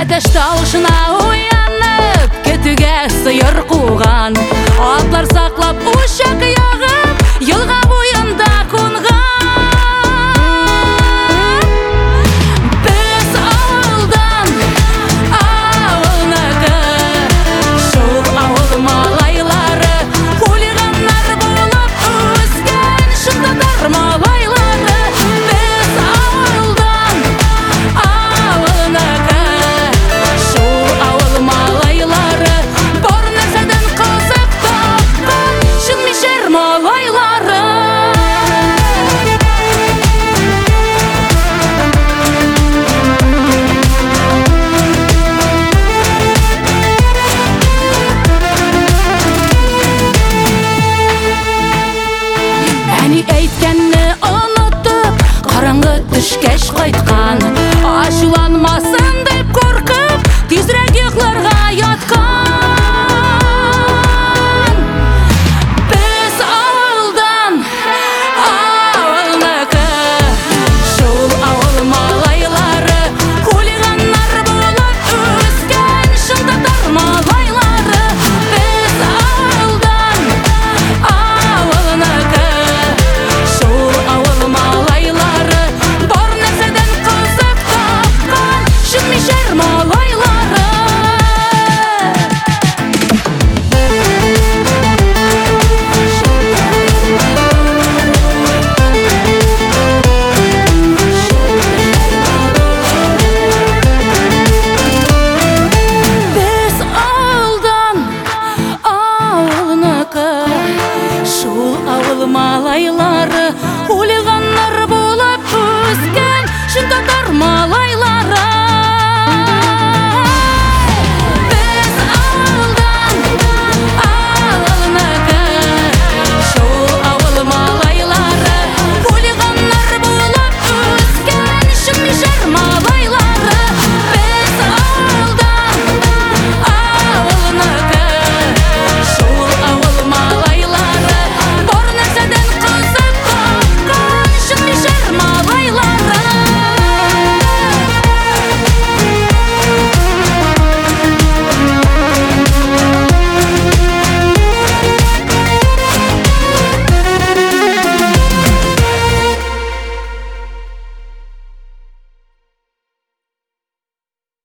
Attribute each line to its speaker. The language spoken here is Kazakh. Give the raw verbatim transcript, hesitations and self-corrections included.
Speaker 1: Әтеш талшына уянып, кетуге сыйыр қуған. Атлар сақлап ұшақ яғып, елға бойында қонған. Біз ауылдан ауылнығы, шул ауыл малайлары, хулиганнар болып өскен шықтадар малайлары. Біз ауылдан ауылнығы, шул ауыл малайлары, бар нәрседен қызып тапқан шын мешер малайлары. Әни әйткәнне онытып, қараңғы түшкәш қайтқан. Ашуланма